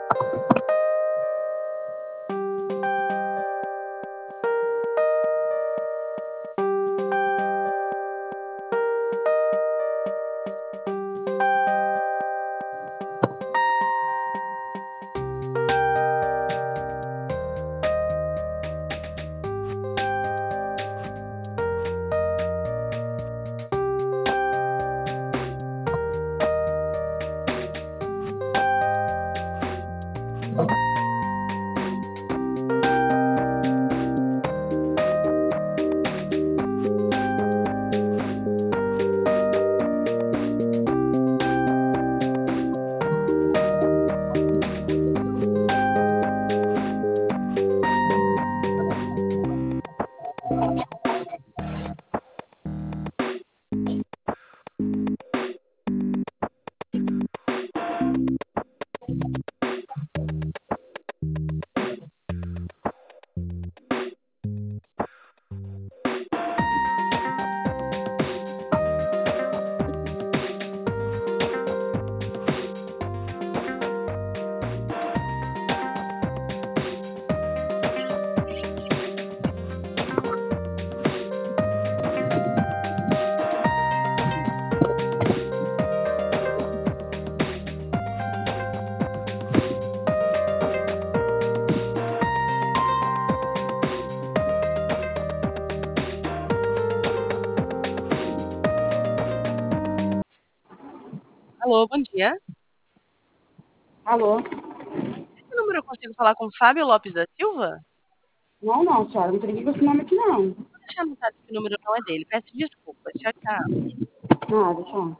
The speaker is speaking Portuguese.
Alô, bom dia. Alô? Esse número eu consigo falar com Fábio Lopes da Silva? Não, não, senhora, não tem ninguém com esse nome aqui, não. Vou deixar anotado que o número não é dele. Peço desculpas. Tchau, tchau. Nada, tchau.